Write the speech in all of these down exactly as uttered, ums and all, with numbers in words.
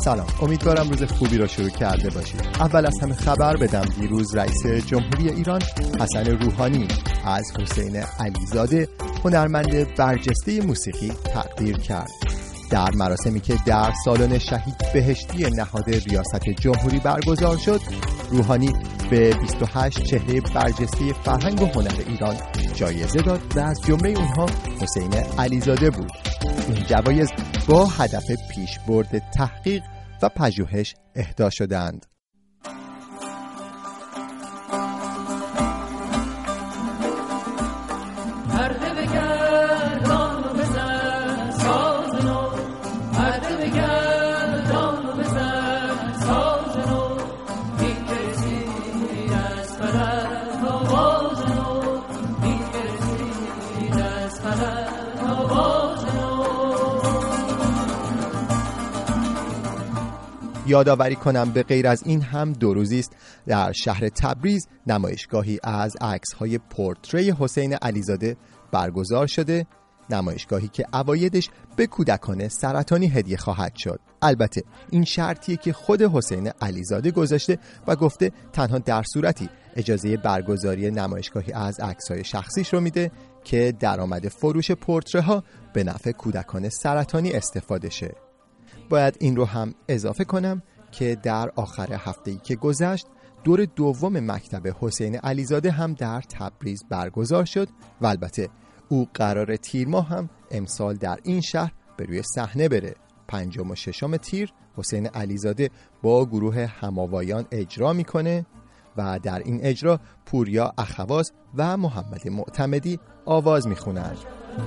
سلام، امیدوارم روز خوبی را شروع کرده باشید. اول از همه خبر بدم دیروز رئیس جمهوری ایران حسن روحانی از حسین علیزاده هنرمند برجسته موسیقی تقدیر کرد. در مراسمی که در سالن شهید بهشتی نهاد ریاست جمهوری برگزار شد، روحانی به بیست و هشت چهره برجسته فرهنگ و هنر ایران جایزه داد و از جمله اونها حسین علیزاده بود. این جوایز با هدف پیشبرد تحقیق و پژوهش اهدا شدند. یادآوری کنم به غیر از این هم دو روزی است در شهر تبریز نمایشگاهی از عکس‌های پورتری حسین علیزاده برگزار شده، نمایشگاهی که عوایدش به کودکان سرطانی هدیه خواهد شد. البته این شرطیه که خود حسین علیزاده گذاشته و گفته تنها در صورتی اجازه برگزاری نمایشگاهی از عکس‌های شخصیش رو میده که درآمد فروش پورترها به نفع کودکان سرطانی استفاده شه. باید این رو هم اضافه کنم که در آخر هفته‌ای که گذشت دور دوم مکتب حسین علیزاده هم در تبریز برگزار شد و البته او قرار تیر ماه هم امسال در این شهر به روی صحنه بره. پنجم و ششم تیر حسین علیزاده با گروه هماوایان اجرا میکنه و در این اجرا پوریا اخواز و محمد معتمدی آواز میخونند.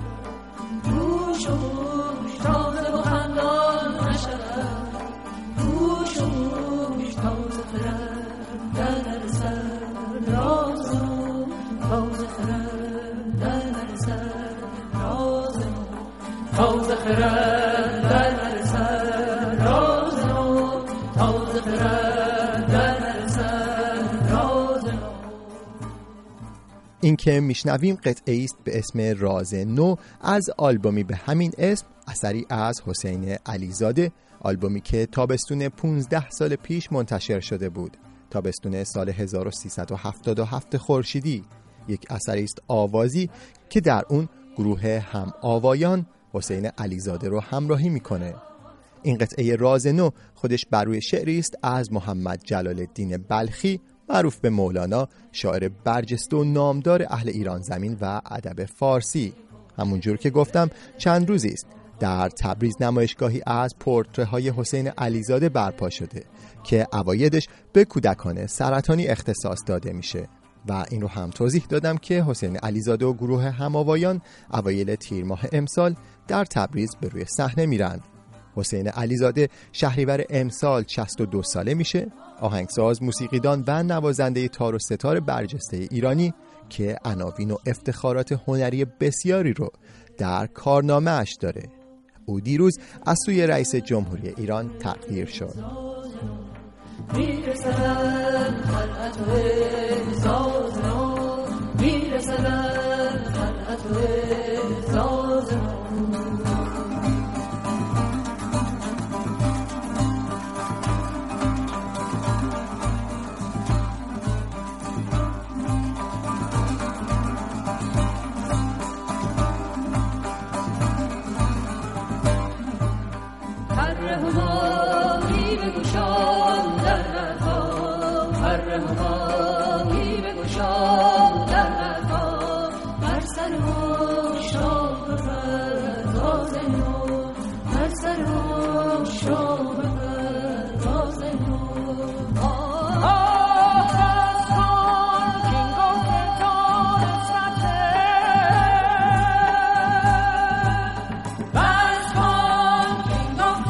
این که میشنویم قطعه است به اسم راز نو از آلبومی به همین اسم، اثری از حسین علیزاده، آلبومی که تابستون پانزده سال پیش منتشر شده بود، تابستون سال هزار و سیصد و هفتاد و هفت خورشیدی. یک اثری است آوازی که در اون گروه هم آوایان حسین علیزاده رو همراهی میکنه. این قطعه راز نو خودش بر روی شعری است از محمد جلال الدین بلخی، معروف به مولانا، شاعر برجسته و نامدار اهل ایران زمین و ادب فارسی. همونجور که گفتم چند روزی است در تبریز نمایشگاهی از پورترهای حسین علیزاده برپا شده که عوایدش به کودکان سرطانی اختصاص داده میشه و این رو هم توضیح دادم که حسین علیزاده و گروه هماوایان اوایل تیر ماه امسال در تبریز به روی صحنه میرند. حسین علیزاده شهریور امسال شصت و دو ساله میشه، آهنگساز، موسیقیدان و نوازنده تار و ستار برجسته ایرانی که عناوین و افتخارات هنری بسیاری رو در کارنامه اش داره. او دیروز از سوی رئیس جمهوری ایران تقدیر شد.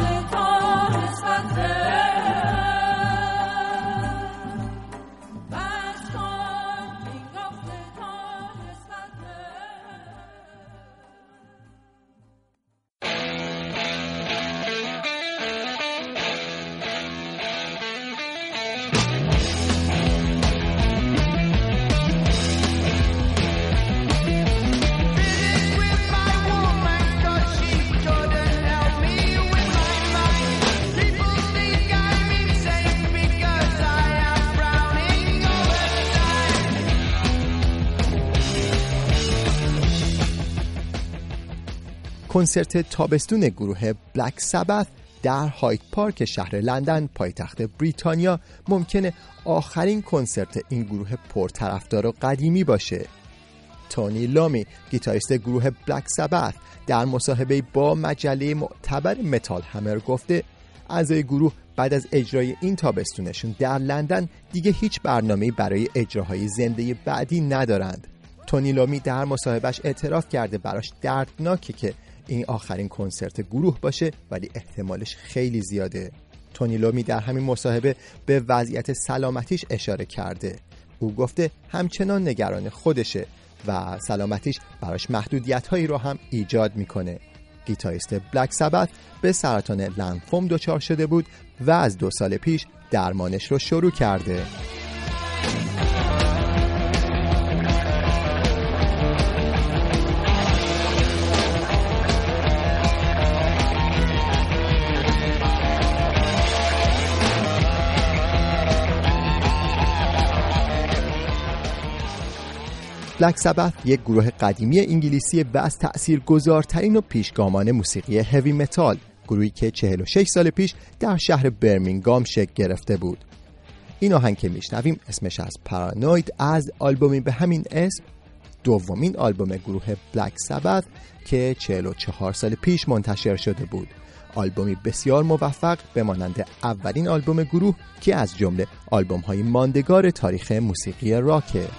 Bye. کنسرت تابستون گروه بلک سبت در هاید پارک شهر لندن پایتخت بریتانیا ممکنه آخرین کنسرت این گروه پرطرفدار و قدیمی باشه. تونی لومی، گیتاریست گروه بلک سبت، در مصاحبه با مجله معتبر متال همر گفته اعضای گروه بعد از اجرای این تابستونشون در لندن دیگه هیچ برنامه‌ای برای اجراهای زنده بعدی ندارند. تونی لومی در مصاحبهش اعتراف کرده براش دردناکه که این آخرین کنسرت گروه باشه، ولی احتمالش خیلی زیاده. تونی لومی در همین مصاحبه به وضعیت سلامتیش اشاره کرده. او گفته همچنان نگران خودشه و سلامتیش براش محدودیت‌هایی رو هم ایجاد میکنه. گیتاریست بلک سبت به سرطان لنفوم دچار شده بود و از دو سال پیش درمانش رو شروع کرده. بلک سبت یک گروه قدیمی انگلیسی و از تأثیرگذارترین و پیشگامان موسیقی هوی متال، گروهی که چهل و شش سال پیش در شهر برمینگام شکل گرفته بود. این آهنگ که میشنویم اسمش از پارانوید از آلبومی به همین اسم، دومین آلبوم گروه بلک سبت که چهل و چهار سال پیش منتشر شده بود. آلبومی بسیار موفق به مانند اولین آلبوم گروه که از جمله آلبوم‌های ماندگار تاریخ موسیقی راکه.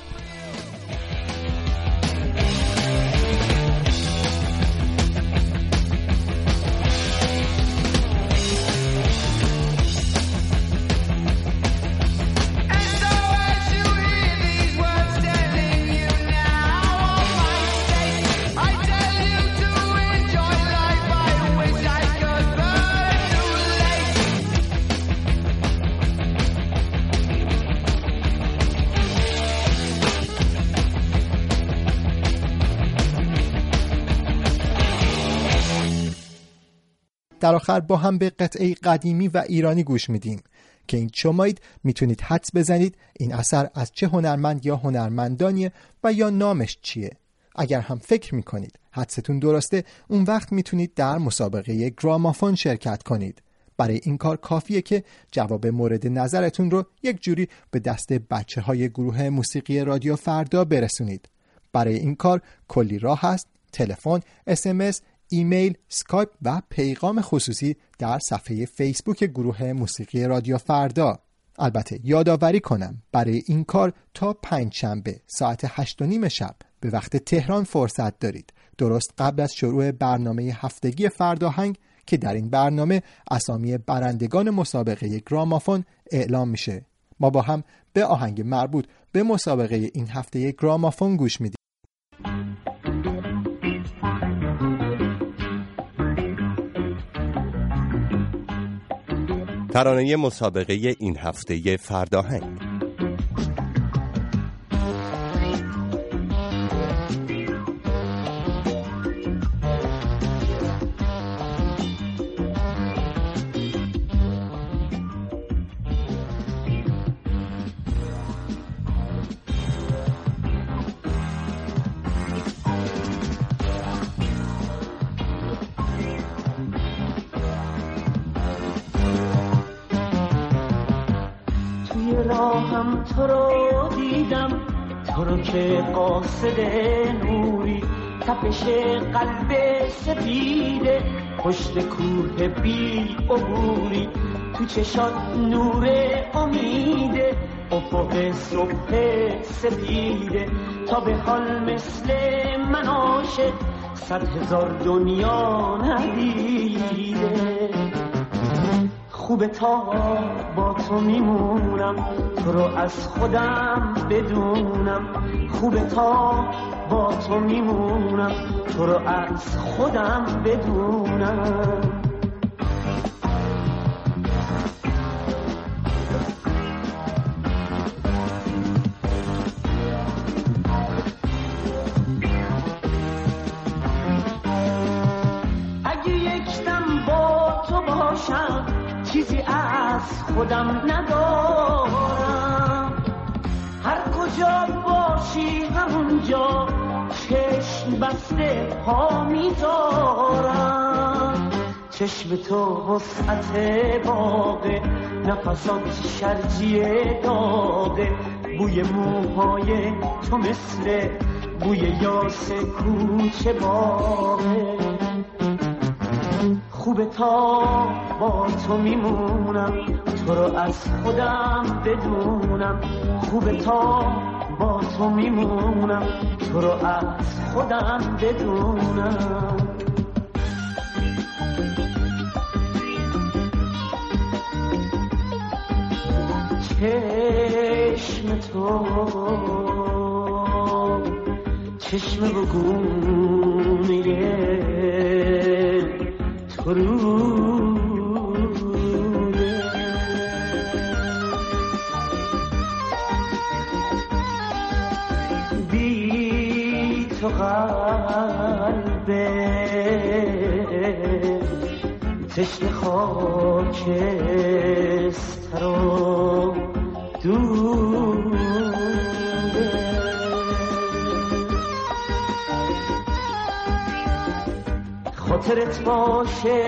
در آخر با هم به قطعه قدیمی و ایرانی گوش میدیم که این شمایید میتونید حدس بزنید این اثر از چه هنرمند یا هنرمندانیه و یا نامش چیه. اگر هم فکر میکنید حدستون درسته، اون وقت میتونید در مسابقه گرامافون شرکت کنید. برای این کار کافیه که جواب مورد نظرتون رو یک جوری به دست بچه های گروه موسیقی رادیو فردا برسونید. برای این کار کلی راه هست: تلفن، اس ام اس، ایمیل، اسکایپ و پیغام خصوصی در صفحه فیسبوک گروه موسیقی رادیو فردا. البته یادآوری کنم برای این کار تا پنجشنبه ساعت هشت و نیم شب به وقت تهران فرصت دارید، درست قبل از شروع برنامه هفتگی فرداهنگ که در این برنامه اسامی برندگان مسابقه گرامافون اعلام میشه. ما با هم به آهنگ مربوط به مسابقه این هفته گرامافون گوش میدیم. ترانه مسابقه این هفته فرداهنگ. راهم تو رو دیدم، تو رو که قاصد نوری، تپش قلب سپیده پشت کوه بی عبوری، تو چشات نور امیده افق صبح سپیده، تا به حال مثل من عاشق صد هزار دنیا ندیده. خوبه تا با تو میمونم، تو رو از خودم بدونم، خوبه تا با تو میمونم، تو رو از خودم بدونم. اگه یک دم با تو باشم چیزی از خودم ندارم، هر کجا باشی همونجا چشم چشم بسته پا میذارم، چشم تو وسعت باغه، نفسات شرجی داغه، بوی موهای تو مثل بوی یاس کوچه باغه. خوبه تا با تو میمونم، تو رو از خودم بدونم، خوبه تا با تو میمونم، تو رو از خودم بدونم. چشم تو چشم بگونه تو رویه، بی تو قلبه تشنه خاکستر و دوره. خاطرت باشه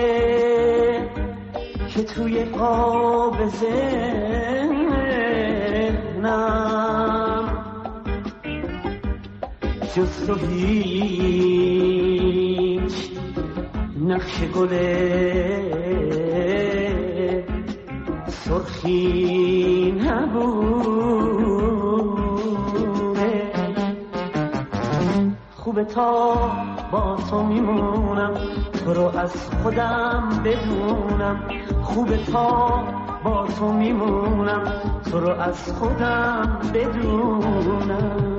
که توی قاب ذهنم جز تو هیچ نقش گل سرخی نبوده. خوبه تا با تو میمونم، تو رو از خودم بدونم، خوبه تا با تو میمونم، تو رو از خودم بدونم.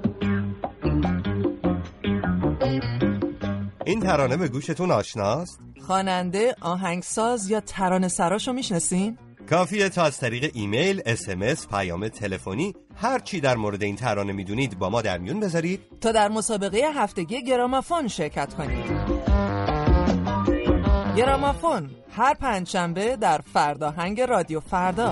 این ترانه به گوشتون آشناست؟ خواننده، آهنگساز یا ترانه سراشو میشناسین؟ کافیه تا از طریق ایمیل، اس ام اس، پیام تلفنی هر چی در مورد این ترانه میدونید با ما در میون بذارید تا در مسابقه هفتگی گرامافون شرکت کنید. گرامافون هر پنجشنبه در فرداهنگ رادیو فردا.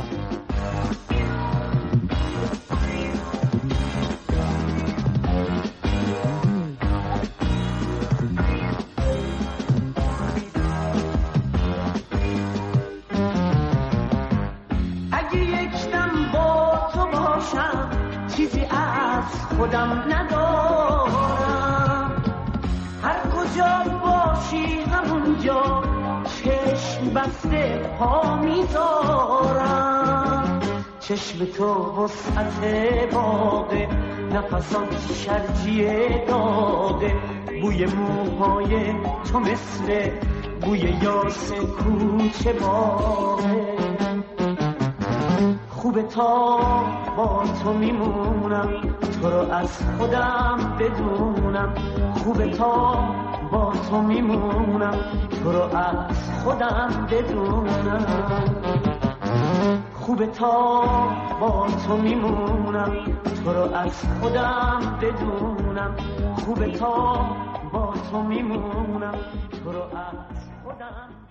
چیزی از خودم ندارم، هر کجا باشی همونجا چشم بسته پا میذارم. چشم تو وسعت باغه، نفسات شرجی داغه، بوی موهای تو مثل بوی یاس کوچه باغه. خوبه تا با تو میمونم، تو رو از خودم بدونم، خوبه تا با تو میمونم، تو رو از خودم بدونم. خوبه تا با تو میمونم، تو رو از خودم بدونم، خوبه تا با تو میمونم، تو رو از خودم